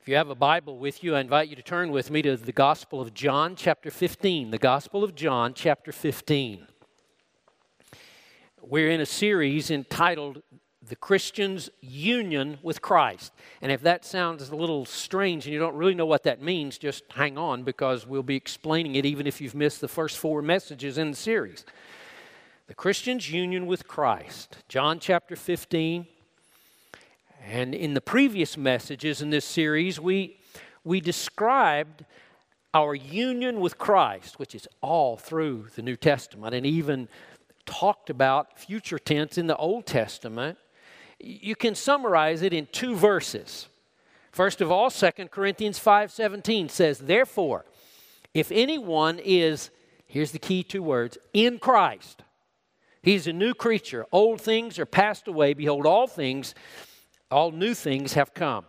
If you have a Bible with you, I invite you to turn with me to the Gospel of John, chapter 15. The Gospel of John, chapter 15. We're in a series entitled The Christian's Union with Christ. And if that sounds a little strange and you don't really know what that means, just hang on because we'll be explaining it even if you've missed the first 4 messages in the series. The Christian's Union with Christ, John chapter 15. And in the previous messages in this series, we described our union with Christ, which is all through the New Testament, and even talked about future tense in the Old Testament. You can summarize it in 2 verses. First of all, 2 Corinthians 5:17 says, "Therefore, if anyone is," here's the key 2 words, "in Christ, he's a new creature. Old things are passed away. Behold, all new things have come."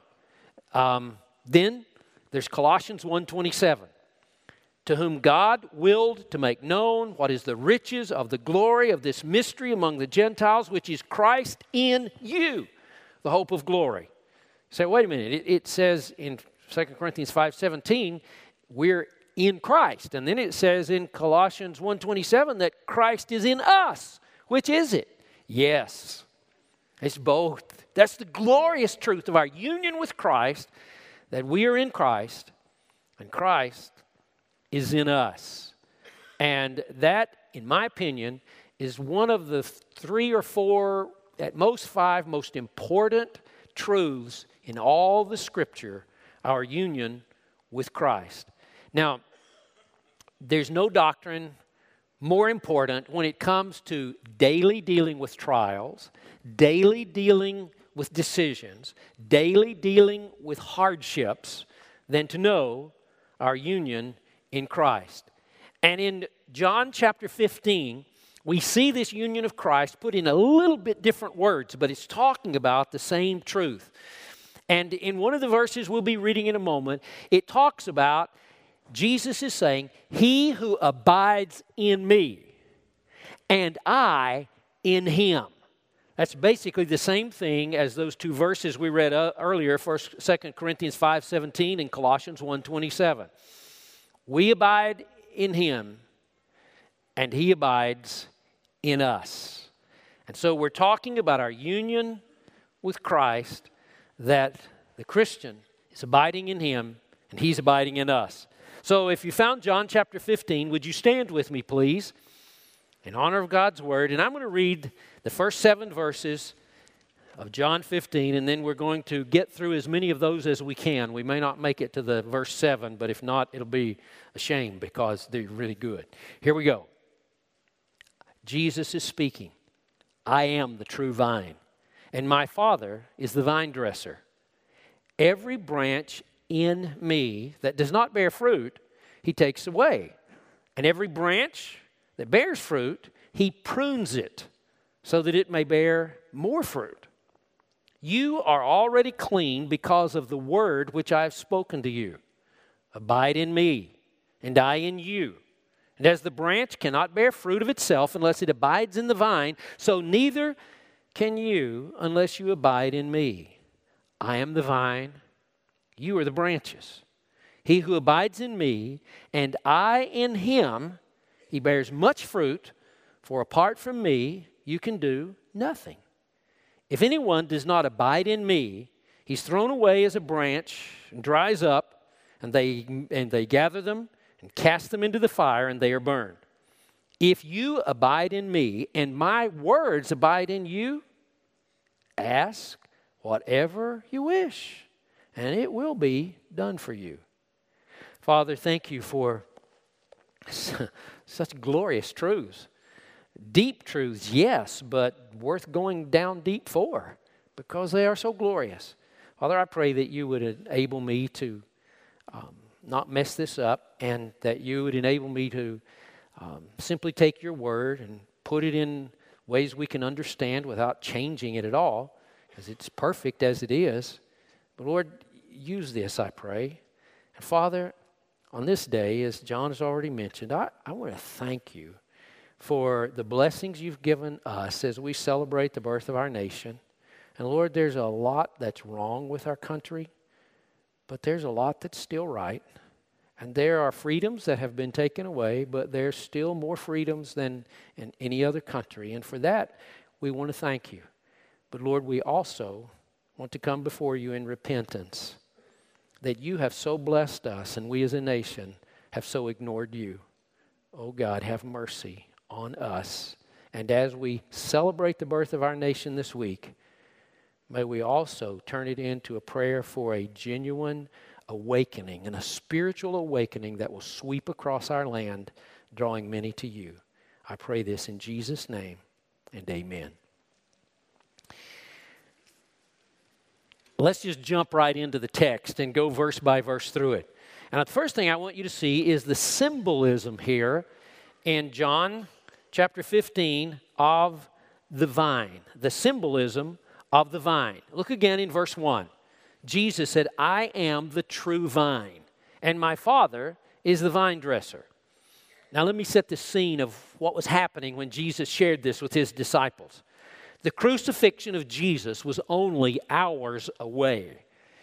Then there's Colossians 1:27. "To whom God willed to make known what is the riches of the glory of this mystery among the Gentiles, which is Christ in you, the hope of glory." So wait a minute. It says in 2 Corinthians 5:17, we're in Christ. And then it says in Colossians 1:27 that Christ is in us. Which is it? Yes, it's both. That's the glorious truth of our union with Christ, that we are in Christ and Christ is in us. And that, in my opinion, is one of the 3 or 4, at most 5, most important truths in all the Scripture, our union with Christ. Now, there's no doctrine more important when it comes to daily dealing with trials, daily dealing with decisions, daily dealing with hardships, than to know our union in Christ. And in John chapter 15, we see this union of Christ put in a little bit different words, but it's talking about the same truth. And in one of the verses we'll be reading in a moment, it talks about Jesus is saying, "He who abides in me, and I in him." That's basically the same thing as those 2 verses we read earlier, 2 Corinthians 5:17 and Colossians 1:27. We abide in him, and he abides in us. And so we're talking about our union with Christ, that the Christian is abiding in him, and he's abiding in us. So if you found John chapter 15, would you stand with me, please, in honor of God's word? And I'm going to read the first 7 verses of John 15, and then we're going to get through as many of those as we can. We may not make it to the verse 7, but if not, it'll be a shame because they're really good. Here we go. Jesus is speaking. "I am the true vine, and my Father is the vine dresser. Every branch in me that does not bear fruit, he takes away. And every branch that bears fruit, he prunes it so that it may bear more fruit. You are already clean because of the word which I have spoken to you. Abide in me, and I in you. And as the branch cannot bear fruit of itself unless it abides in the vine, so neither can you unless you abide in me. I am the vine, you are the branches. He who abides in me, and I in him, he bears much fruit, for apart from me, you can do nothing. If anyone does not abide in me, he's thrown away as a branch and dries up, and they gather them and cast them into the fire, and they are burned. If you abide in me, and my words abide in you, ask whatever you wish, and it will be done for you." Father, thank you for such glorious truths. Deep truths, yes, but worth going down deep for because they are so glorious. Father, I pray that you would enable me to not mess this up, and that you would enable me to simply take your word and put it in ways we can understand without changing it at all, because it's perfect as it is. But Lord, use this, I pray. And Father, on this day, as John has already mentioned, I want to thank you for the blessings you've given us as we celebrate the birth of our nation. And Lord, there's a lot that's wrong with our country. but there's a lot that's still right. And there are freedoms that have been taken away, but there's still more freedoms than in any other country. And for that, we want to thank you. But Lord, we also want to come before you in repentance that you have so blessed us and we as a nation have so ignored you. Oh God, have mercy on us. And as we celebrate the birth of our nation this week, may we also turn it into a prayer for a genuine awakening and a spiritual awakening that will sweep across our land, drawing many to you. I pray this in Jesus' name, and amen. Let's just jump right into the text and go verse by verse through it. And the first thing I want you to see is the symbolism here in John chapter 15 of the vine, the symbolism of the vine. Look again in verse 1. Jesus said, I am the true vine, and my Father is the vine dresser. Now let me set the scene of what was happening when Jesus shared this with his disciples. The crucifixion of Jesus was only hours away.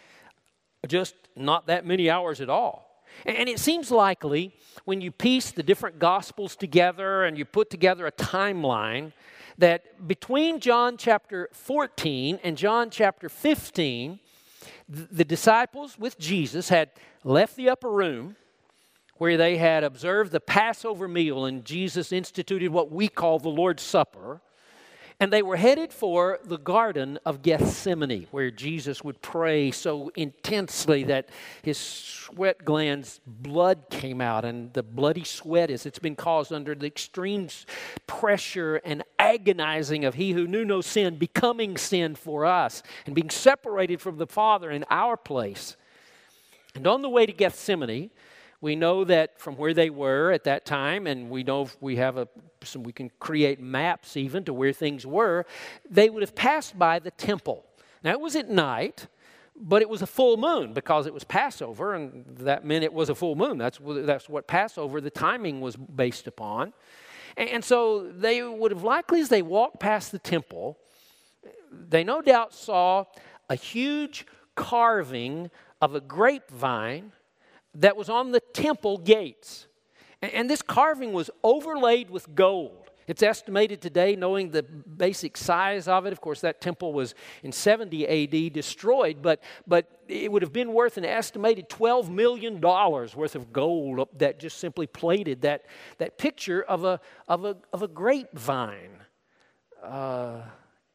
Just not that many hours at all. And it seems likely when you piece the different Gospels together and you put together a timeline that between John chapter 14 and John chapter 15, the disciples with Jesus had left the upper room where they had observed the Passover meal, and Jesus instituted what we call the Lord's Supper. And they were headed for the Garden of Gethsemane, where Jesus would pray so intensely that his sweat glands, blood came out, and the bloody sweat it's been caused under the extreme pressure and agonizing of he who knew no sin becoming sin for us and being separated from the Father in our place. And on the way to Gethsemane, we know that from where they were at that time, and we know we can create maps even to where things were, they would have passed by the temple. Now it was at night, but it was a full moon because it was Passover, and that meant it was a full moon. That's what Passover, the timing was based upon. And so they would have likely, as they walked past the temple, they no doubt saw a huge carving of a grapevine that was on the temple gates. And this carving was overlaid with gold. It's estimated today, knowing the basic size of it. Of course, that temple was in 70 A.D. destroyed, but it would have been worth an estimated $12 million worth of gold that just simply plated that picture of a grapevine. That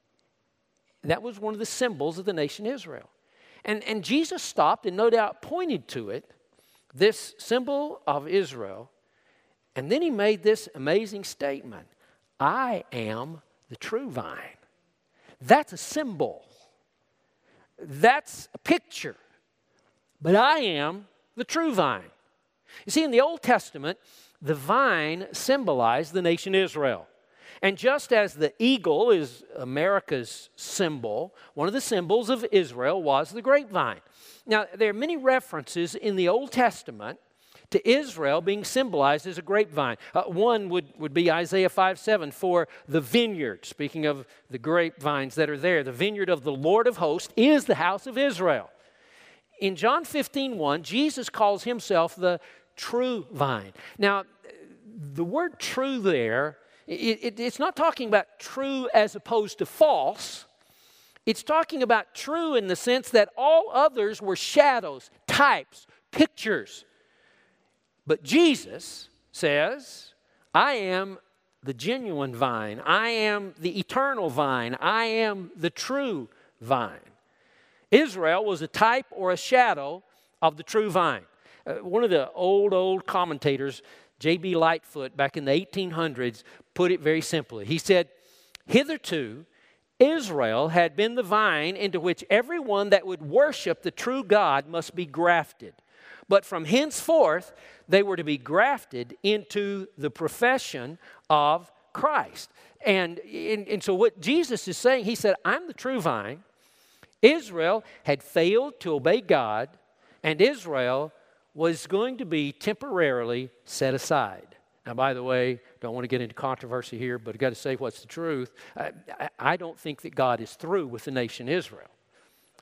was one of the symbols of the nation Israel. And Jesus stopped and no doubt pointed to it, this symbol of Israel, and then he made this amazing statement: I am the true vine. That's a symbol. That's a picture. But I am the true vine. You see, in the Old Testament, the vine symbolized the nation Israel. And just as the eagle is America's symbol, one of the symbols of Israel was the grapevine. Now, there are many references in the Old Testament to Israel being symbolized as a grapevine. One would be Isaiah 5:7 for the vineyard. Speaking of the grapevines that are there, the vineyard of the Lord of hosts is the house of Israel. In John 15:1, Jesus calls himself the true vine. Now, the word true there, it's not talking about true as opposed to false. It's talking about true in the sense that all others were shadows, types, pictures. But Jesus says, I am the genuine vine. I am the eternal vine. I am the true vine. Israel was a type or a shadow of the true vine. One of the old commentators, J.B. Lightfoot, back in the 1800s, put it very simply. He said, hitherto, Israel had been the vine into which everyone that would worship the true God must be grafted. But from henceforth, they were to be grafted into the profession of Christ. And so what Jesus is saying, he said, I'm the true vine. Israel had failed to obey God, and Israel was going to be temporarily set aside. Now, by the way, don't want to get into controversy here, but I've got to say what's the truth. I don't think that God is through with the nation Israel.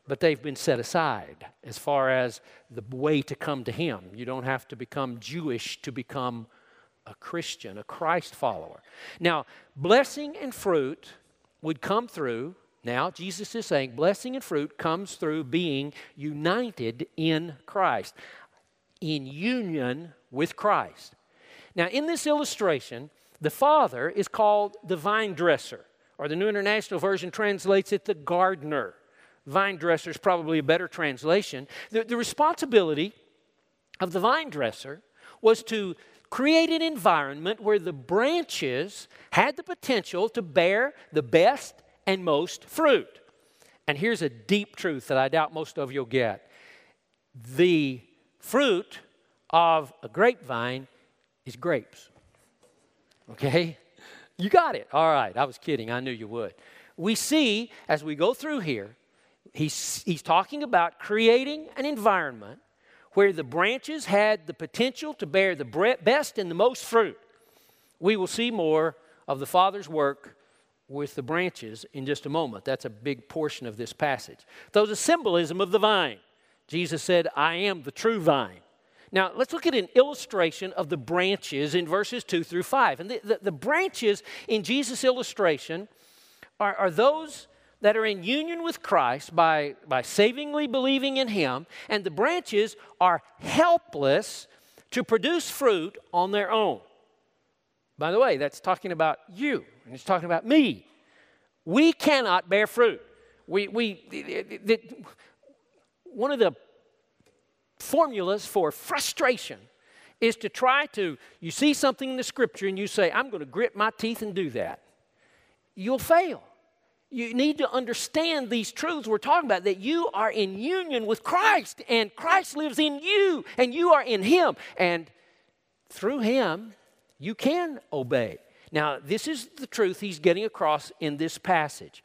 but they've been set aside as far as the way to come to Him. You don't have to become Jewish to become a Christian, a Christ follower. Now, blessing and fruit would come through, now Jesus is saying blessing and fruit comes through being united in Christ, in union with Christ. Now, in this illustration, the Father is called the vine dresser, or the New International Version translates it the gardener. Vine dresser is probably a better translation. The responsibility of the vine dresser was to create an environment where the branches had the potential to bear the best and most fruit. And here's a deep truth that I doubt most of you'll get. The fruit of a grapevine is grapes. Okay? You got it. All right. I was kidding. I knew you would. We see, as we go through here, he's talking about creating an environment where the branches had the potential to bear the best and the most fruit. We will see more of the Father's work with the branches in just a moment. That's a big portion of this passage. Those are symbolism of the vine. Jesus said, I am the true vine. Now, let's look at an illustration of the branches in verses 2 through 5. And the branches in Jesus' illustration are those that are in union with Christ by savingly believing in Him, and the branches are helpless to produce fruit on their own. By the way, that's talking about you, and it's talking about me. We cannot bear fruit. One of the formulas for frustration is to try to, you see something in the Scripture and you say, I'm going to grit my teeth and do that. You'll fail. You need to understand these truths we're talking about, that you are in union with Christ, and Christ lives in you, and you are in Him. And through Him, you can obey. Now, this is the truth he's getting across in this passage.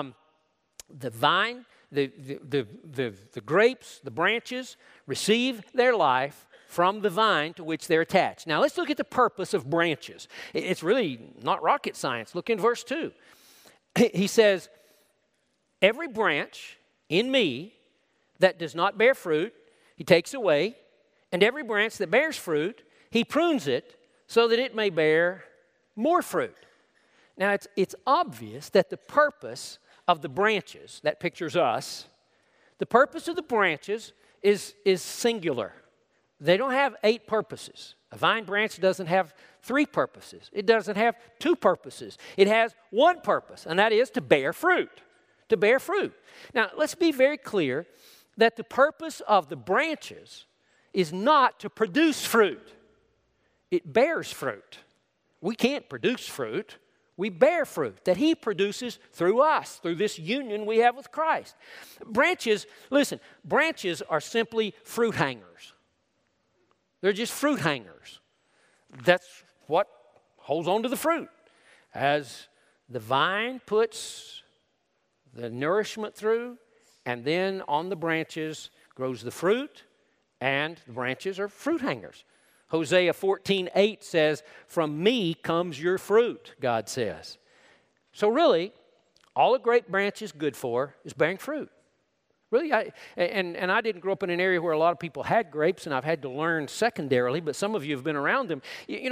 The vine, the grapes, the branches receive their life from the vine to which they're attached. Now, let's look at the purpose of branches. It's really not rocket science. Look in verse 2. He says, every branch in me that does not bear fruit, He takes away, and every branch that bears fruit, He prunes it so that it may bear more fruit. Now, it's obvious that the purpose of the branches, that pictures us, the purpose of the branches is singular. They don't have 8 purposes. A vine branch doesn't have 3 purposes. It doesn't have 2 purposes. It has 1 purpose, and that is to bear fruit. To bear fruit. Now, let's be very clear that the purpose of the branches is not to produce fruit. It bears fruit. We can't produce fruit. We bear fruit that He produces through us, through this union we have with Christ. Branches, listen, branches are simply fruit hangers. They're just fruit hangers. That's what holds on to the fruit. As the vine puts the nourishment through, and then on the branches grows the fruit, and the branches are fruit hangers. Hosea 14:8 says, from me comes your fruit, God says. So really, all a grape branch is good for is bearing fruit. Really, I didn't grow up in an area where a lot of people had grapes, and I've had to learn secondarily, but some of you have been around them.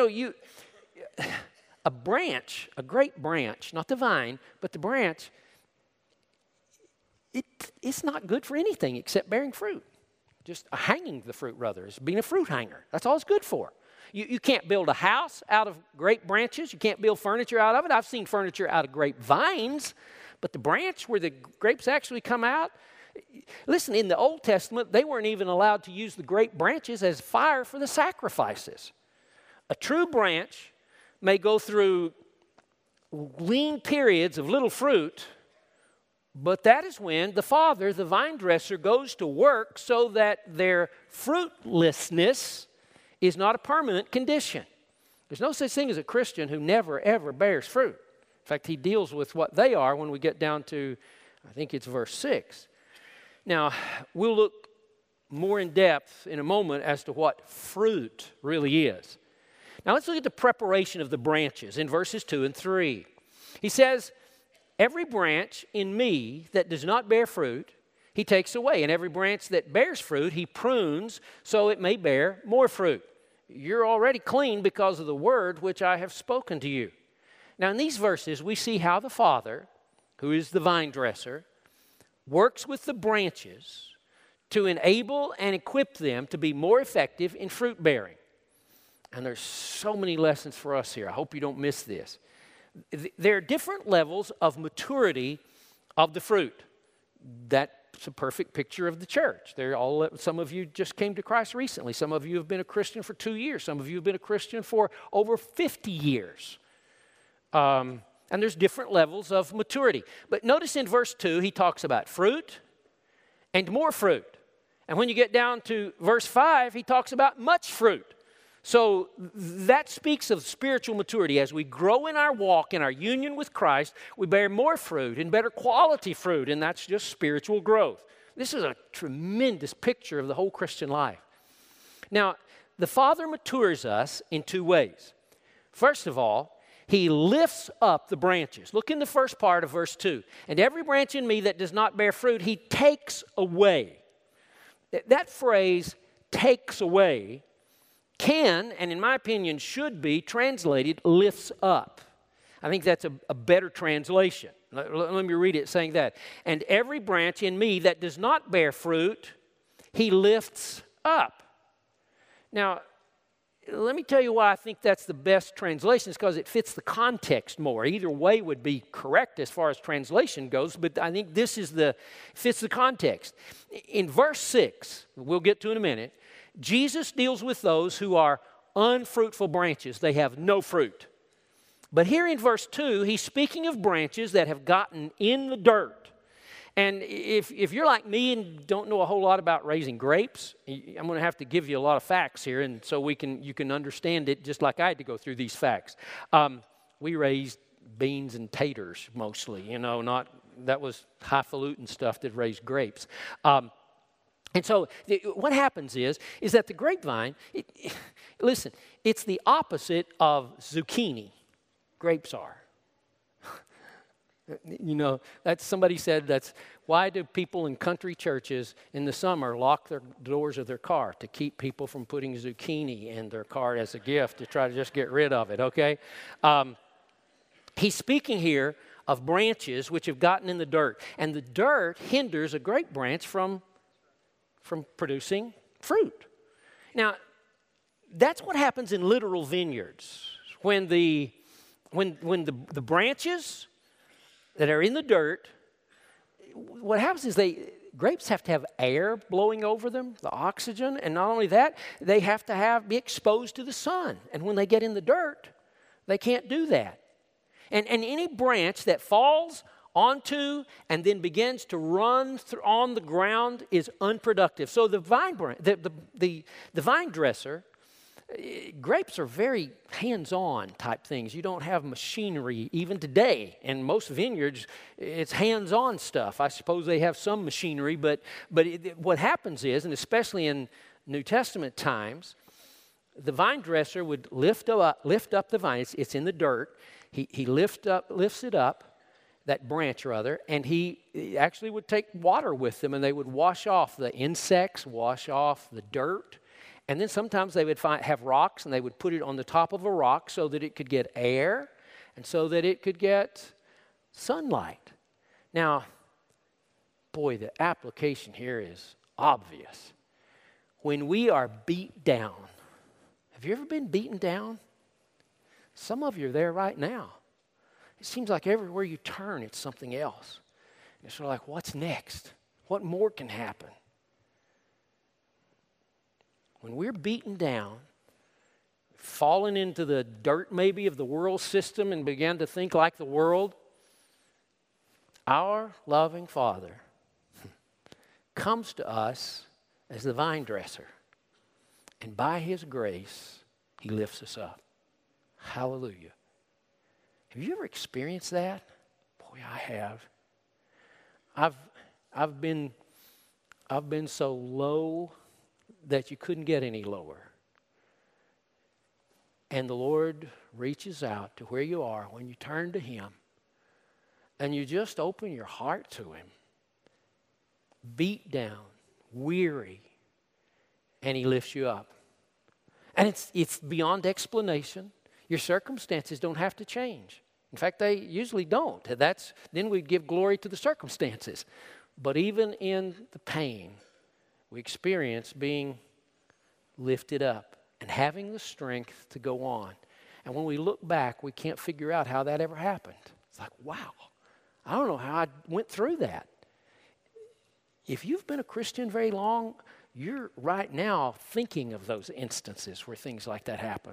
A branch, a grape branch, not the vine, but the branch, it's not good for anything except bearing fruit. Just hanging the fruit, rather, is being a fruit hanger. That's all it's good for. You can't build a house out of grape branches. You can't build furniture out of it. I've seen furniture out of grape vines, but the branch where the grapes actually come out, listen, in the Old Testament, they weren't even allowed to use the grape branches as fire for the sacrifices. A true branch may go through lean periods of little fruit, but that is when the Father, the vine dresser, goes to work so that their fruitlessness is not a permanent condition. There's no such thing as a Christian who never, ever bears fruit. In fact, he deals with what they are when we get down to, I think it's verse 6. Now, we'll look more in depth in a moment as to what fruit really is. Now, let's look at the preparation of the branches in verses 2 and 3. He says, every branch in me that does not bear fruit, he takes away. And every branch that bears fruit, he prunes so it may bear more fruit. You're already clean because of the word which I have spoken to you. Now, in these verses, we see how the Father, who is the vine dresser, works with the branches to enable and equip them to be more effective in fruit bearing. And there's so many lessons for us here. I hope you don't miss this. There are different levels of maturity of the fruit. That's a perfect picture of the church. Some of you just came to Christ recently. Some of you have been a Christian for 2 years. Some of you have been a Christian for over 50 years. And there's different levels of maturity. But notice in verse 2, he talks about fruit and more fruit. And when you get down to verse 5, he talks about much fruit. So that speaks of spiritual maturity. As we grow in our walk, in our union with Christ, we bear more fruit and better quality fruit, and that's just spiritual growth. This is a tremendous picture of the whole Christian life. Now, the Father matures us in 2 ways. First of all, he lifts up the branches. Look in the first part of verse 2. And every branch in me that does not bear fruit, he takes away. That phrase, takes away, can, and in my opinion should be, translated lifts up. I think that's a better translation. Let me read it saying that. And every branch in me that does not bear fruit, he lifts up. Now, let me tell you why I think that's the best translation. It's because it fits the context more. Either way would be correct as far as translation goes, but I think this fits the context. In verse 6, we'll get to in a minute, Jesus deals with those who are unfruitful branches. They have no fruit. But here in verse 2, he's speaking of branches that have gotten in the dirt. And if you're like me and don't know a whole lot about raising grapes, I'm going to have to give you a lot of facts here, and so you can understand it just like I had to go through these facts. We raised beans and taters mostly, that was highfalutin stuff that raised grapes. And so what happens is that the grapevine, listen, it's the opposite of zucchini. Grapes are. Somebody said that's why do people in country churches in the summer lock their doors of their car? To keep people from putting zucchini in their car as a gift, to try to just get rid of it, okay? He's speaking here of branches which have gotten in the dirt. And the dirt hinders a grape branch from producing fruit. Now, that's what happens in literal vineyards. When the branches that are in the dirt, what happens is grapes have to have air blowing over them, the oxygen, and not only that, they have to be exposed to the sun. And when they get in the dirt, they can't do that. And any branch that falls onto and then begins to run on the ground is unproductive. So the vine dresser, grapes are very hands-on type things. You don't have machinery even today. In most vineyards, it's hands-on stuff. I suppose they have some machinery, but what happens is, and especially in New Testament times, the vine dresser would lift up the vine. It's in the dirt. He lifts it up, that branch rather, and he actually would take water with them, and they would wash off the insects, wash off the dirt, and then sometimes they would have rocks, and they would put it on the top of a rock so that it could get air and so that it could get sunlight. Now, boy, the application here is obvious. When we are beat down, have you ever been beaten down? Some of you are there right now. It seems like everywhere you turn, it's something else. It's sort of like, what's next? What more can happen? When we're beaten down, fallen into the dirt maybe of the world system and began to think like the world, our loving Father comes to us as the vine dresser. And by His grace, He lifts us up. Hallelujah. Have you ever experienced that? Boy, I have. I've been so low that you couldn't get any lower. And the Lord reaches out to where you are when you turn to Him and you just open your heart to Him. beat down, weary, and He lifts you up. And it's beyond explanation. Your circumstances don't have to change. In fact, they usually don't. Then we'd give glory to the circumstances. But even in the pain, we experience being lifted up and having the strength to go on. And when we look back, we can't figure out how that ever happened. It's like, wow, I don't know how I went through that. If you've been a Christian very long, you're right now thinking of those instances where things like that happen.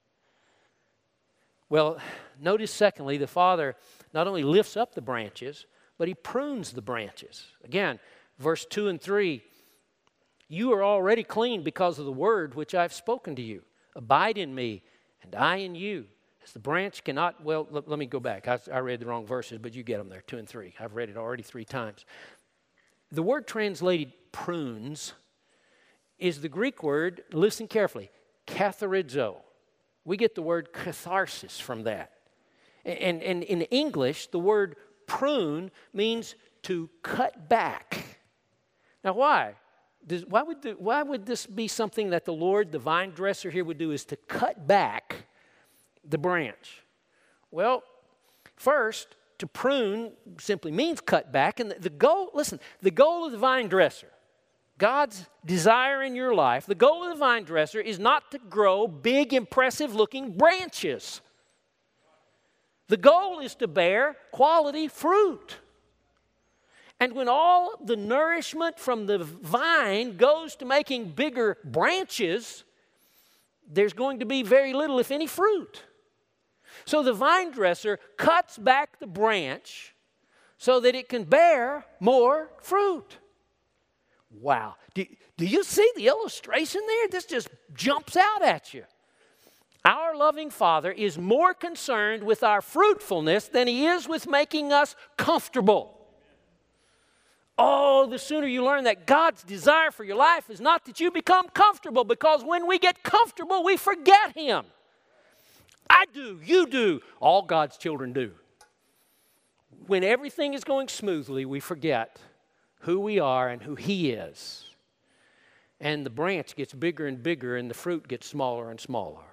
Well, notice secondly, the Father not only lifts up the branches, but He prunes the branches. Again, verse 2 and 3, you are already clean because of the word which I've spoken to you. Abide in me, and I in you. As the branch cannot, well, let me go back. I read the wrong verses, but you get them there, 2 and 3. I've read it already 3 times. The word translated prunes is the Greek word, listen carefully, katharizo. We get the word catharsis from that. And in English, the word prune means to cut back. Now why? Why would this be something that the Lord, the vine dresser here, would do, is to cut back the branch? Well, first, to prune simply means cut back. And the goal of the vine dresser, God's desire in your life, the goal of the vine dresser is not to grow big, impressive-looking branches. The goal is to bear quality fruit. And when all the nourishment from the vine goes to making bigger branches, there's going to be very little, if any, fruit. So the vine dresser cuts back the branch so that it can bear more fruit. Wow. Do you see the illustration there? This just jumps out at you. Our loving Father is more concerned with our fruitfulness than He is with making us comfortable. Oh, the sooner you learn that God's desire for your life is not that you become comfortable, because when we get comfortable, we forget Him. I do, you do, all God's children do. When everything is going smoothly, we forget who we are and who He is. And the branch gets bigger and bigger, and the fruit gets smaller and smaller.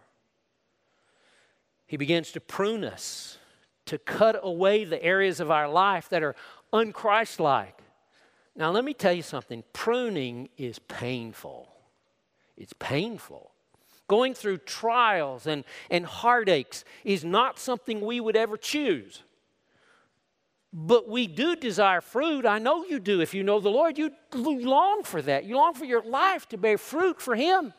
He begins to prune us, to cut away the areas of our life that are unchristlike. Now, let me tell you something. Pruning is painful. It's painful. Going through trials and heartaches is not something we would ever choose. But we do desire fruit. I know you do. If you know the Lord, you long for that. You long for your life to bear fruit for Him.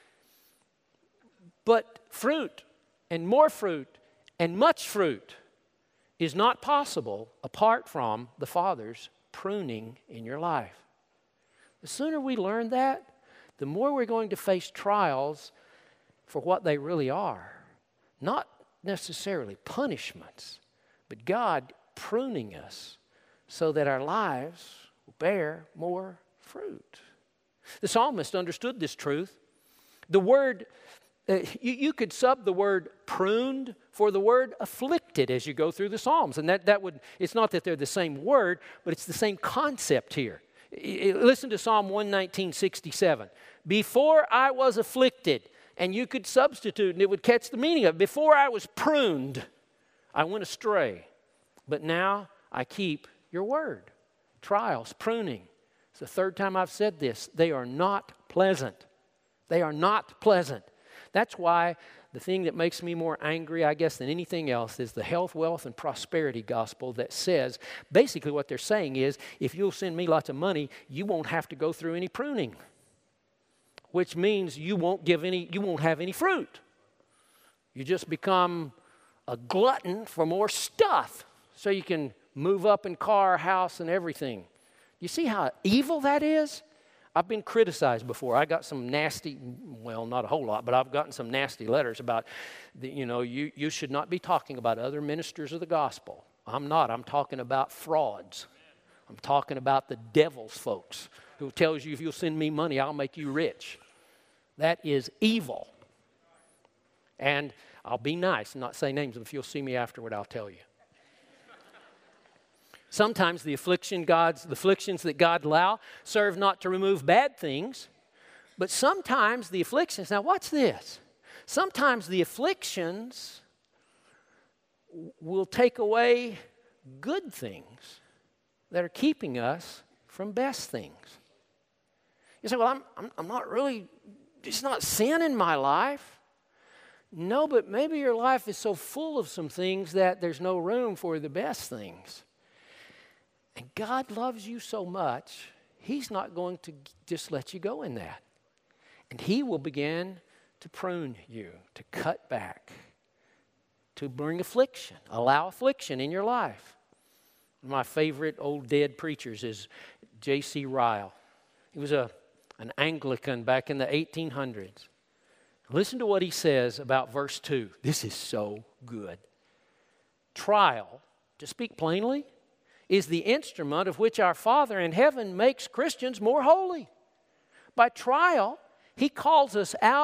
But fruit and more fruit and much fruit is not possible apart from the Father's pruning in your life. The sooner we learn that, the more we're going to face trials for what they really are. Not necessarily punishments, but God pruning us so that our lives will bear more fruit. The psalmist understood this truth. The word, you could sub the word pruned for the word afflicted as you go through the Psalms. And it's not that they're the same word, but it's the same concept here. Listen to Psalm 119:67. Before I was afflicted, and you could substitute and it would catch the meaning of it. Before I was pruned, I went astray. But now I keep your word. Trials, pruning. It's the third time I've said this. They are not pleasant. They are not pleasant. That's why the thing that makes me more angry, I guess, than anything else is the health, wealth, and prosperity gospel that says, basically what they're saying is, if you'll send me lots of money, you won't have to go through any pruning. Which means you won't have any fruit. You just become a glutton for more stuff so you can move up in car, house, and everything. You see how evil that is? I've been criticized before. I got some nasty, well, not a whole lot, but I've gotten some nasty letters about, you should not be talking about other ministers of the gospel. I'm not. I'm talking about frauds. I'm talking about the devil's folks who tells you if you'll send me money, I'll make you rich. That is evil. And I'll be nice and not say names. If you'll see me afterward, I'll tell you. Sometimes the afflictions that God allow serve not to remove bad things, but sometimes the afflictions, now watch this, sometimes the afflictions will take away good things that are keeping us from best things. You say, well, I'm not really, it's not sin in my life. No, but maybe your life is so full of some things that there's no room for the best things. And God loves you so much, He's not going to just let you go in that. And He will begin to prune you, to cut back, to bring affliction, allow affliction in your life. One of my favorite old dead preachers is J.C. Ryle. He was an Anglican back in the 1800s. Listen to what he says about verse 2. This is so good. Trial, to speak plainly, is the instrument of which our Father in heaven makes Christians more holy. By trial, He calls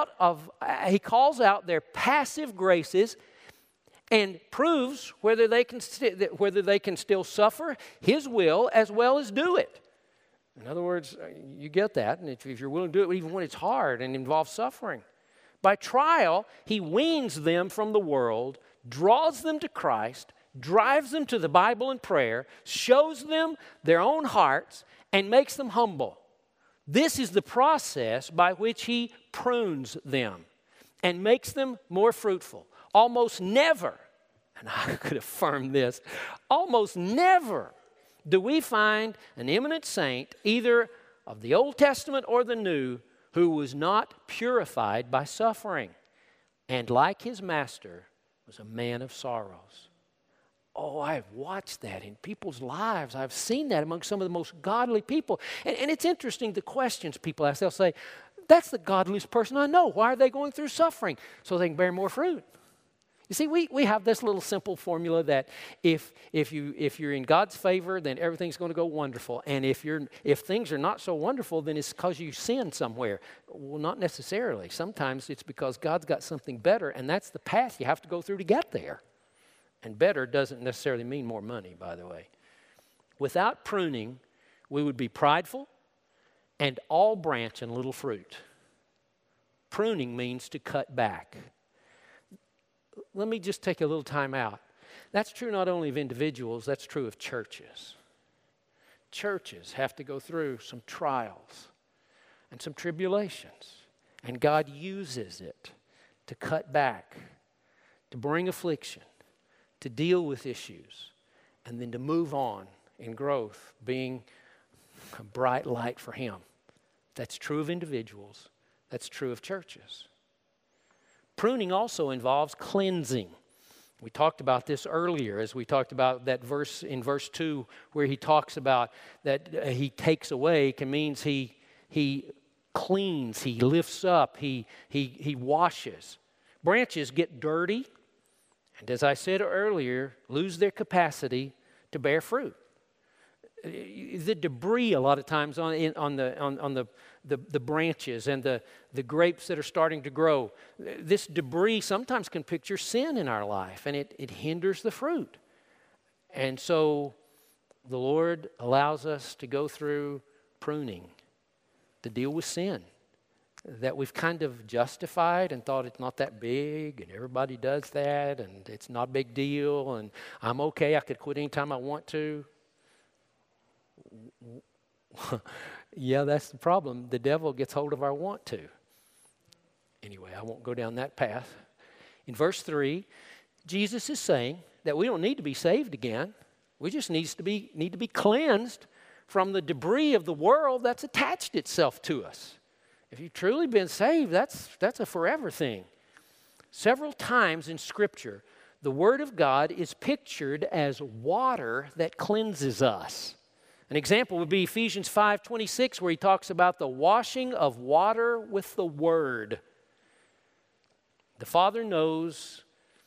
out their passive graces and proves whether they can still suffer His will as well as do it. In other words, you get that, and if you're willing to do it even when it's hard and involves suffering. By trial, He weans them from the world, draws them to Christ, drives them to the Bible and prayer, shows them their own hearts, and makes them humble. This is the process by which He prunes them and makes them more fruitful. Almost never, and I could affirm this, almost never do we find an eminent saint, either of the Old Testament or the New, who was not purified by suffering, and like his master, was a man of sorrows. Oh, I've watched that in people's lives. I've seen that among some of the most godly people. And it's interesting, the questions people ask. They'll say, that's the godliest person I know. Why are they going through suffering? So they can bear more fruit. You see, we have this little simple formula that if you're in God's favor, then everything's going to go wonderful. And if things are not so wonderful, then it's because you sinned somewhere. Well, not necessarily. Sometimes it's because God's got something better, and that's the path you have to go through to get there. And better doesn't necessarily mean more money, by the way. Without pruning, we would be prideful and all branch and little fruit. Pruning means to cut back. Let me just take a little time out. That's true not only of individuals, that's true of churches. Churches have to go through some trials and some tribulations, and God uses it to cut back, to bring affliction, to deal with issues, and then to move on in growth, being a bright light for Him. That's true of individuals. That's true of churches. Pruning also involves cleansing. We talked about this earlier as we talked about that verse in verse 2 where He talks about that He takes away, means He cleans, He lifts up, He washes. Branches get dirty, and as I said earlier, lose their capacity to bear fruit. The debris a lot of times on the branches and the grapes that are starting to grow, this debris sometimes can picture sin in our life, and it hinders the fruit. And so the Lord allows us to go through pruning to deal with sin that we've kind of justified and thought it's not that big, and everybody does that, and it's not a big deal, and I'm okay, I could quit anytime I want to. Yeah, that's the problem. The devil gets hold of our want to. Anyway, I won't go down that path. In verse 3, Jesus is saying that we don't need to be saved again. We just need to be cleansed from the debris of the world that's attached itself to us. If you've truly been saved, that's a forever thing. Several times in Scripture, the Word of God is pictured as water that cleanses us. An example would be Ephesians 5:26, where he talks about the washing of water with the Word. The Father knows,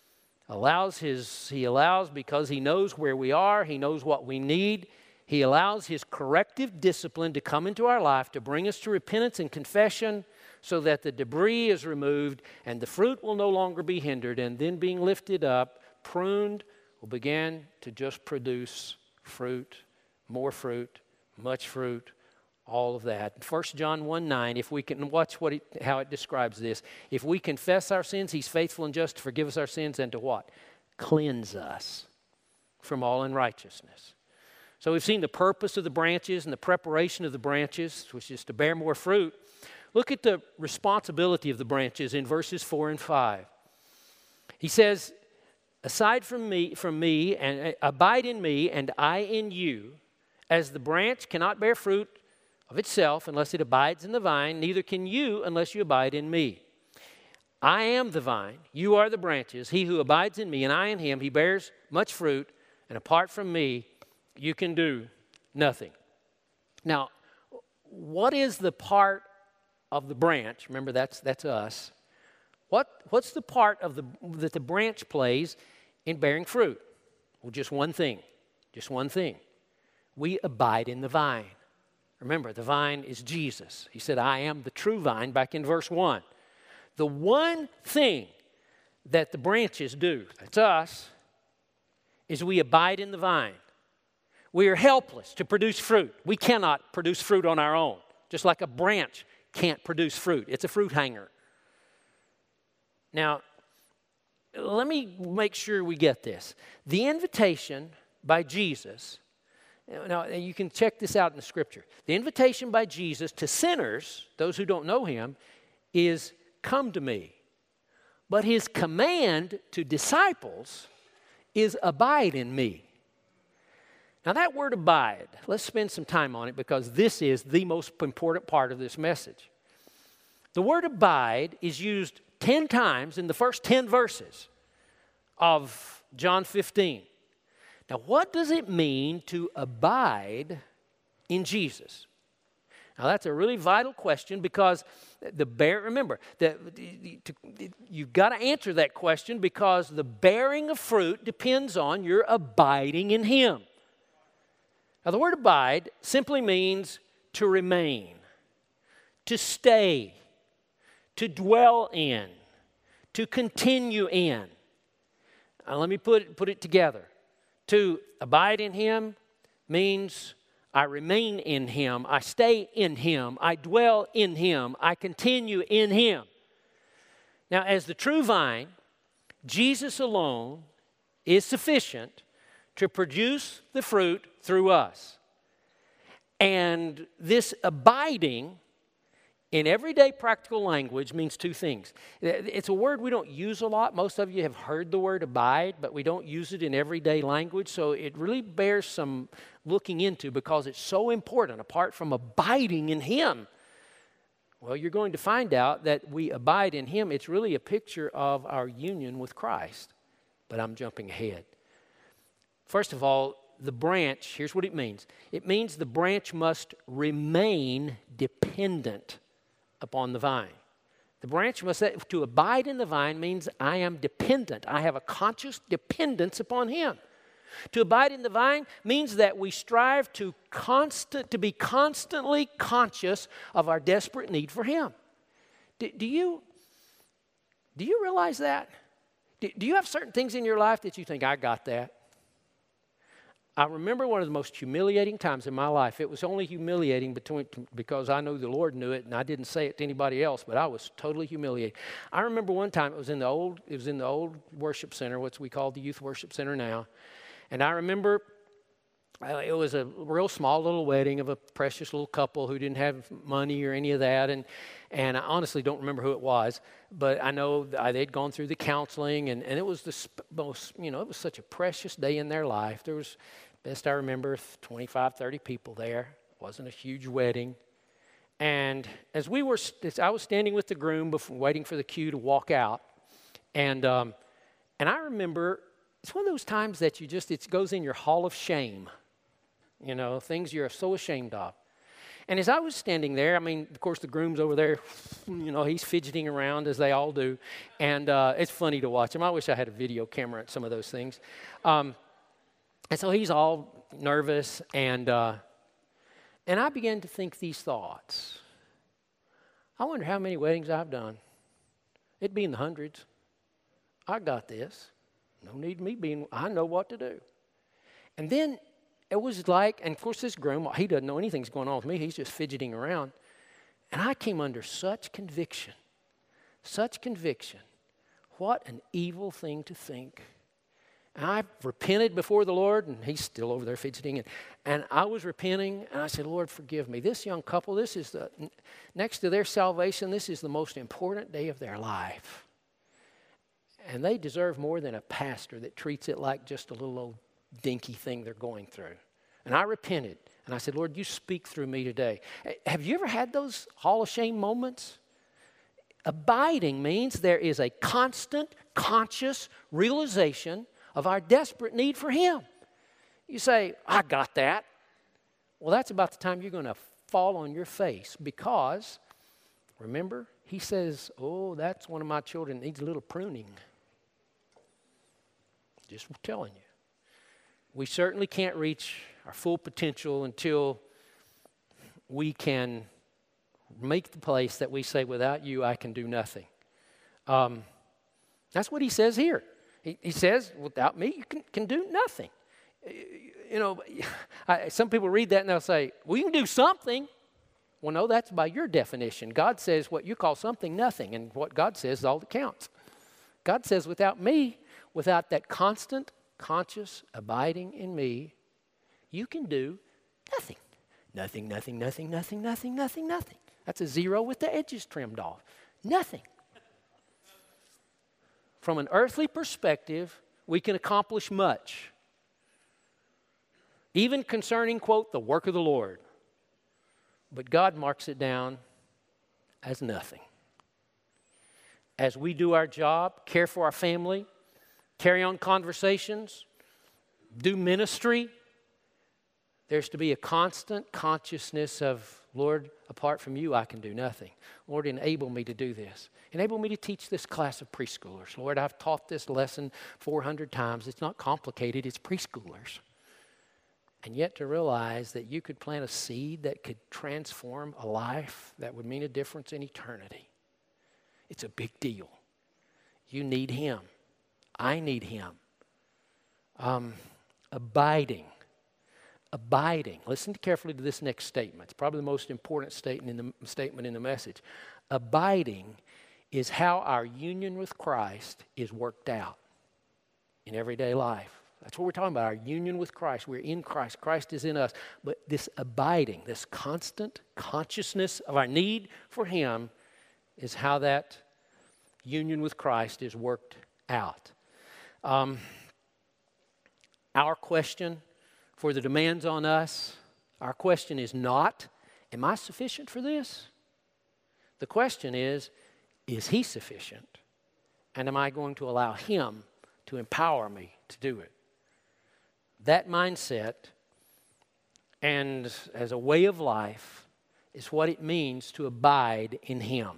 He allows because He knows where we are, He knows what we need. He allows His corrective discipline to come into our life to bring us to repentance and confession so that the debris is removed and the fruit will no longer be hindered, and then being lifted up, pruned, will begin to just produce fruit, more fruit, much fruit, all of that. 1 John 1:9, if we can watch how it describes this. If we confess our sins, he's faithful and just to forgive us our sins and to what? Cleanse us from all unrighteousness. So we've seen the purpose of the branches and the preparation of the branches, which is to bear more fruit. Look at the responsibility of the branches in verses 4 and 5. He says, aside from me, and abide in me, and I in you, as the branch cannot bear fruit of itself unless it abides in the vine, neither can you unless you abide in me. I am the vine, you are the branches. He who abides in me and I in him, he bears much fruit, and apart from me, you can do nothing. Now, what is the part of the branch? Remember, that's us. What's the part that the branch plays in bearing fruit? Well, just one thing. Just one thing. We abide in the vine. Remember, the vine is Jesus. He said, I am the true vine, back in verse 1. The one thing that the branches do, that's us, is we abide in the vine. We are helpless to produce fruit. We cannot produce fruit on our own, just like a branch can't produce fruit. It's a fruit hanger. Now, let me make sure we get this. The invitation by Jesus, now you can check this out in the Scripture. The invitation by Jesus to sinners, those who don't know him, is come to me. But his command to disciples is abide in me. Now that word abide, let's spend some time on it because this is the most important part of this message. The word abide is used 10 times in the first 10 verses of John 15. Now what does it mean to abide in Jesus? Now that's a really vital question because remember, you've got to answer that question because the bearing of fruit depends on your abiding in him. Now, the word abide simply means to remain, to stay, to dwell in, to continue in. Now, let me put it together. To abide in him means I remain in him, I stay in him, I dwell in him, I continue in him. Now, as the true vine, Jesus alone is sufficient to produce the fruit through us. And this abiding in everyday practical language means two things. It's a word we don't use a lot. Most of you have heard the word abide, but we don't use it in everyday language. So it really bears some looking into because it's so important apart from abiding in him. Well, you're going to find out that we abide in him. It's really a picture of our union with Christ. But I'm jumping ahead. First of all, the branch, here's what it means. It means the branch must remain dependent upon the vine. The branch must, to abide in the vine means I am dependent. I have a conscious dependence upon him. To abide in the vine means that we strive to be constantly conscious of our desperate need for him. Do you realize that? Do you have certain things in your life that you think, I got that? I remember one of the most humiliating times in my life. It was only humiliating because I know the Lord knew it and I didn't say it to anybody else, but I was totally humiliated. I remember one time it was in the old worship center, what we call the youth worship center now. And I remember it was a real small little wedding of a precious little couple who didn't have money or any of that. And I honestly don't remember who it was, but I know they'd gone through the counseling and it was the most, it was such a precious day in their life. There was, best I remember, 25, 30 people there. It wasn't a huge wedding. And as I was standing with the groom waiting for the cue to walk out. And I remember, it's one of those times that it goes in your hall of shame. Things you're so ashamed of. And as I was standing there, of course, the groom's over there, he's fidgeting around as they all do. And it's funny to watch him. I wish I had a video camera at some of those things. And so he's all nervous. And I began to think these thoughts. I wonder how many weddings I've done. It'd be in the hundreds. I got this. No need me I know what to do. And then it was like, and of course this groom, he doesn't know anything's going on with me. He's just fidgeting around. And I came under such conviction. What an evil thing to think. And I repented before the Lord, and he's still over there fidgeting. And I was repenting, and I said, Lord, forgive me. This young couple, this is next to their salvation, this is the most important day of their life. And they deserve more than a pastor that treats it like just a little old dinky thing they're going through. And I repented, and I said, Lord, you speak through me today. Have you ever had those Hall of Shame moments? Abiding means there is a constant, conscious realization of our desperate need for Him. You say, I got that. Well, that's about the time you're going to fall on your face because, remember, He says, oh, that's one of my children that needs a little pruning. Just telling you. We certainly can't reach our full potential until we can make the place that we say, without you, I can do nothing. That's what He says here. He says, without me, you can do nothing. You know, some people read that and they'll say, well, you can do something. Well, no, that's by your definition. God says what you call something, nothing. And what God says is all that counts. God says, without me, without that constant, conscious abiding in me, you can do nothing. Nothing, nothing, nothing, nothing, nothing, nothing, nothing. That's a zero with the edges trimmed off. Nothing. From an earthly perspective, we can accomplish much. Even concerning, quote, the work of the Lord. But God marks it down as nothing. As we do our job, care for our family, carry on conversations, do ministry, there's to be a constant consciousness of, Lord, apart from you, I can do nothing. Lord, enable me to do this. Enable me to teach this class of preschoolers. Lord, I've taught this lesson 400 times. It's not complicated. It's preschoolers. And yet to realize that you could plant a seed that could transform a life that would mean a difference in eternity. It's a big deal. You need Him. I need Him. Abiding. Listen carefully to this next statement. It's probably the most important statement in the message. Abiding is how our union with Christ is worked out in everyday life. That's what we're talking about, our union with Christ. We're in Christ. Christ is in us. But this abiding, this constant consciousness of our need for Him is how that union with Christ is worked out. Our question for the demands on us, our question is not, am I sufficient for this? The question is He sufficient? And am I going to allow Him to empower me to do it? That mindset, and as a way of life, is what it means to abide in Him.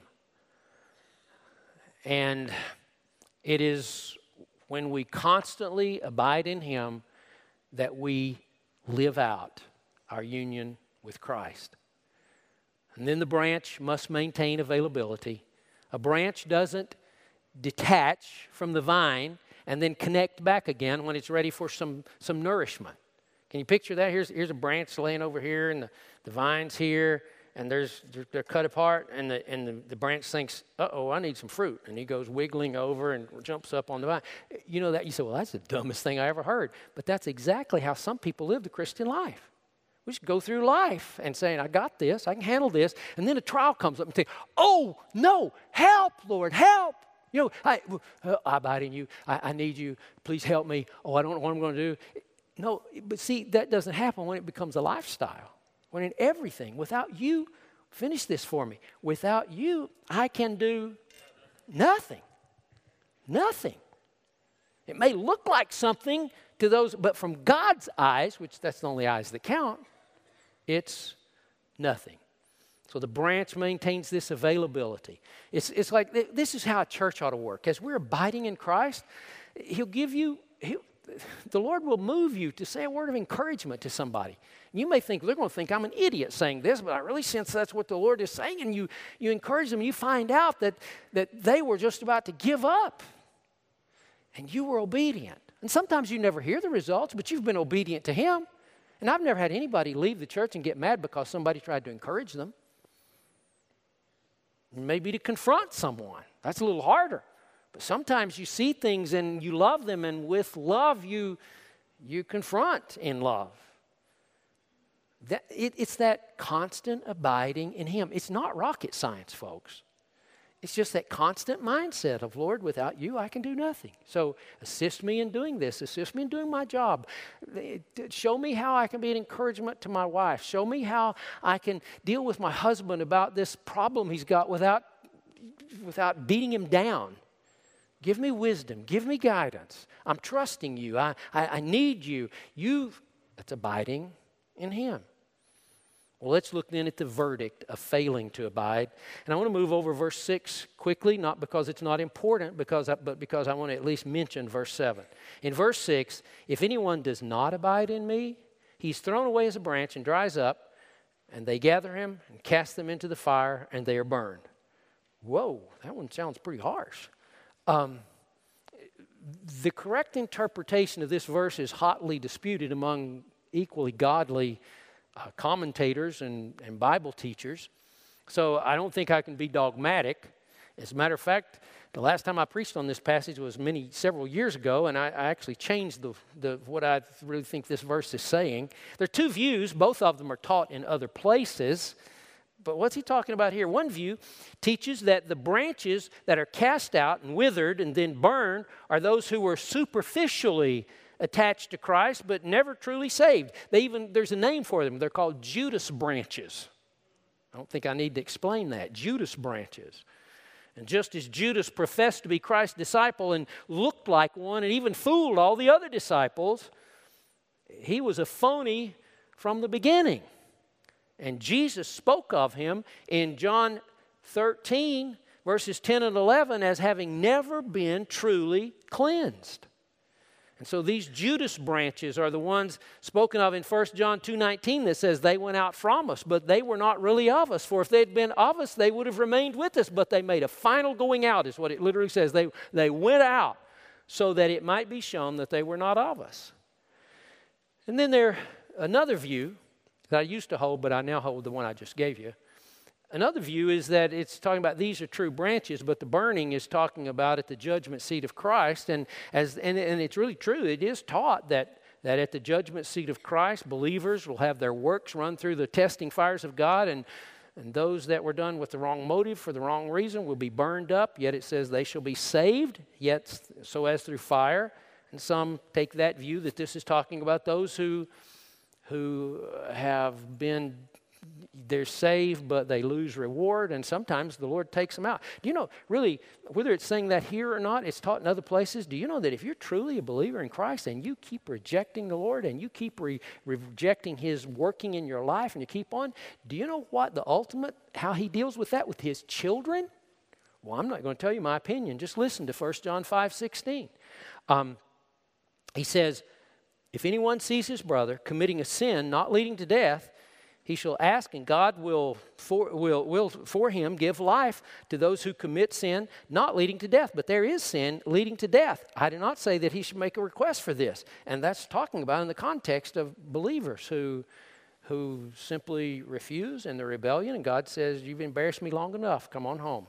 And it is when we constantly abide in Him that we live out our union with Christ. And then the branch must maintain availability. A branch doesn't detach from the vine and then connect back again when it's ready for some nourishment. Can you picture that? Here's a branch laying over here, and the vine's here, and they're cut apart, and the branch thinks, uh-oh, I need some fruit. And he goes wiggling over and jumps up on the vine. You know that? You say, well, that's the dumbest thing I ever heard. But that's exactly how some people live the Christian life. We just go through life and saying, I got this, I can handle this. And then a trial comes up and say, oh, no, help, Lord, help. You know, I abide in you. I need you. Please help me. Oh, I don't know what I'm going to do. No, but see, that doesn't happen when it becomes a lifestyle. When in everything, without you, finish this for me. Without you, I can do nothing. Nothing. It may look like something to those, but from God's eyes, which that's the only eyes that count, it's nothing. So the branch maintains this availability. It's like this is how a church ought to work. As we're abiding in Christ, the Lord will move you to say a word of encouragement to somebody. You may think, they're going to think I'm an idiot saying this, but I really sense that's what the Lord is saying. And you encourage them, and you find out that they were just about to give up. And you were obedient. And sometimes you never hear the results, but you've been obedient to Him. And I've never had anybody leave the church and get mad because somebody tried to encourage them. Maybe to confront someone. That's a little harder. But sometimes you see things and you love them, and with love you confront in love. It's that constant abiding in Him. It's not rocket science, folks. It's just that constant mindset of, Lord, without you, I can do nothing. So assist me in doing this. Assist me in doing my job. Show me how I can be an encouragement to my wife. Show me how I can deal with my husband about this problem he's got without beating him down. Give me wisdom. Give me guidance. I'm trusting you. I need you. That's abiding in Him. Well, let's look then at the verdict of failing to abide. And I want to move over verse 6 quickly, not because it's not important, but because I want to at least mention verse 7. In verse 6, if anyone does not abide in me, he's thrown away as a branch and dries up, and they gather him and cast them into the fire, and they are burned. Whoa, that one sounds pretty harsh. The correct interpretation of this verse is hotly disputed among equally godly commentators and Bible teachers. So I don't think I can be dogmatic. As a matter of fact, the last time I preached on this passage was several years ago, and I actually changed what I really think this verse is saying. There are two views. Both of them are taught in other places. But what's he talking about here? One view teaches that the branches that are cast out and withered and then burned are those who were superficially attached to Christ but never truly saved. There's a name for them. They're called Judas branches. I don't think I need to explain that. Judas branches. And just as Judas professed to be Christ's disciple and looked like one and even fooled all the other disciples, he was a phony from the beginning. And Jesus spoke of him in John 13, verses 10 and 11, as having never been truly cleansed. And so these Judas branches are the ones spoken of in 1 John 2:19 that says they went out from us, but they were not really of us. For if they'd been of us, they would have remained with us. But they made a final going out, is what it literally says. They went out so that it might be shown that they were not of us. And then there's another view that I used to hold, but I now hold the one I just gave you. Another view is that it's talking about these are true branches, but the burning is talking about at the judgment seat of Christ. And it's really true. It is taught that at the judgment seat of Christ, believers will have their works run through the testing fires of God, and those that were done with the wrong motive for the wrong reason will be burned up. Yet it says they shall be saved, yet so as through fire. And some take that view that this is talking about those who have been, they're saved, but they lose reward, and sometimes the Lord takes them out. Do you know, really, whether it's saying that here or not, it's taught in other places, do you know that if you're truly a believer in Christ and you keep rejecting the Lord and you keep rejecting His working in your life and you keep on, do you know what the ultimate, how He deals with that with His children? Well, I'm not going to tell you my opinion. Just listen to 1 John 5:16. He says, if anyone sees his brother committing a sin not leading to death, he shall ask, and God will for him give life to those who commit sin not leading to death. But there is sin leading to death. I do not say that he should make a request for this. And that's talking about in the context of believers who simply refuse in the rebellion. And God says, you've embarrassed me long enough. Come on home.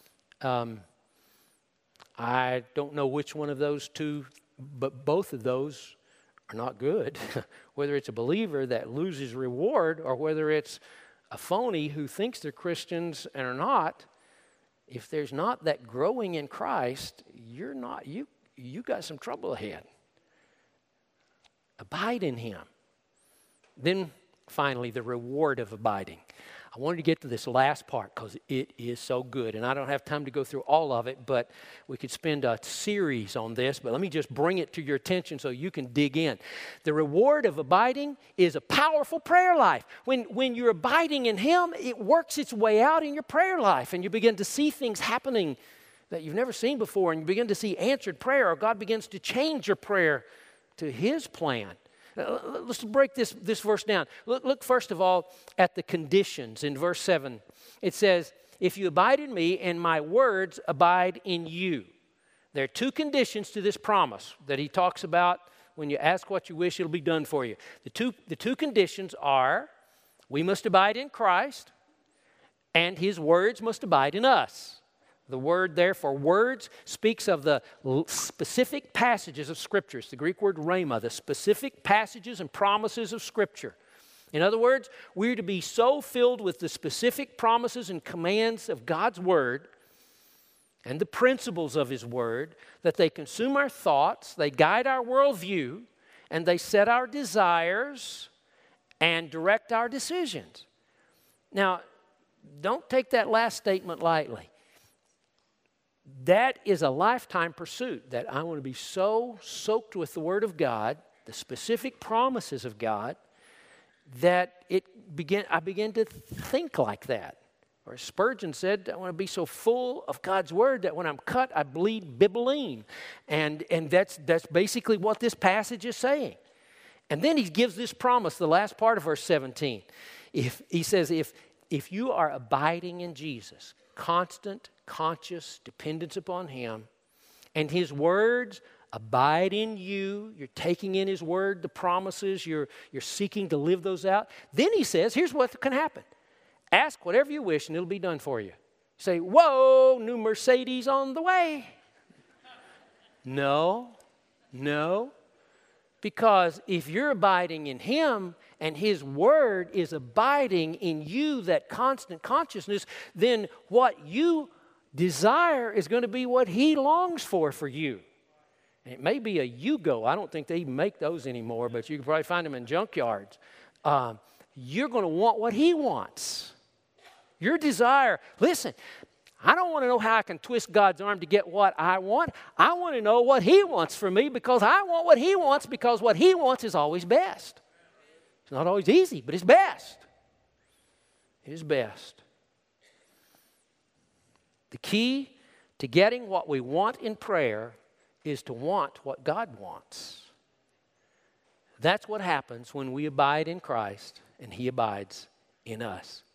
I don't know which one of those two, but both of those are not good. Whether it's a believer that loses reward or whether it's a phony who thinks they're Christians and are not, if there's not that growing in Christ, you got some trouble ahead. Abide in Him. Then finally, the reward of abiding. I wanted to get to this last part because it is so good. And I don't have time to go through all of it, but we could spend a series on this. But let me just bring it to your attention so you can dig in. The reward of abiding is a powerful prayer life. When you're abiding in Him, it works its way out in your prayer life. And you begin to see things happening that you've never seen before. And you begin to see answered prayer, or God begins to change your prayer to His plan. Let's break this verse down. Look first of all at the conditions in verse 7. It says, if you abide in me and my words abide in you. There are two conditions to this promise that he talks about when you ask what you wish, it'll be done for you. The two conditions are we must abide in Christ and His words must abide in us. The word there for words speaks of the specific passages of Scripture. It's the Greek word rhema, the specific passages and promises of Scripture. In other words, we're to be so filled with the specific promises and commands of God's Word and the principles of His Word that they consume our thoughts, they guide our worldview, and they set our desires and direct our decisions. Now, don't take that last statement lightly. That is a lifetime pursuit, that I want to be so soaked with the Word of God, the specific promises of God, that I begin to think like that. Or as Spurgeon said, I want to be so full of God's Word that when I'm cut, I bleed Bibline. And that's basically what this passage is saying. And then he gives this promise, the last part of verse 17. He says, if you are abiding in Jesus, constant, conscious dependence upon Him, and His words abide in you, you're taking in His word, the promises, you're seeking to live those out, then he says, here's what can happen. Ask whatever you wish and it'll be done for you. Say, whoa, new Mercedes on the way. No. Because if you're abiding in Him and His Word is abiding in you, that constant consciousness, then what you desire is going to be what He longs for you. And it may be a Yugo. I don't think they even make those anymore, but you can probably find them in junkyards. You're going to want what He wants. Your desire. Listen, I don't want to know how I can twist God's arm to get what I want. I want to know what He wants for me because I want what He wants, because what He wants is always best. It's not always easy, but it's best. It is best. The key to getting what we want in prayer is to want what God wants. That's what happens when we abide in Christ and He abides in us.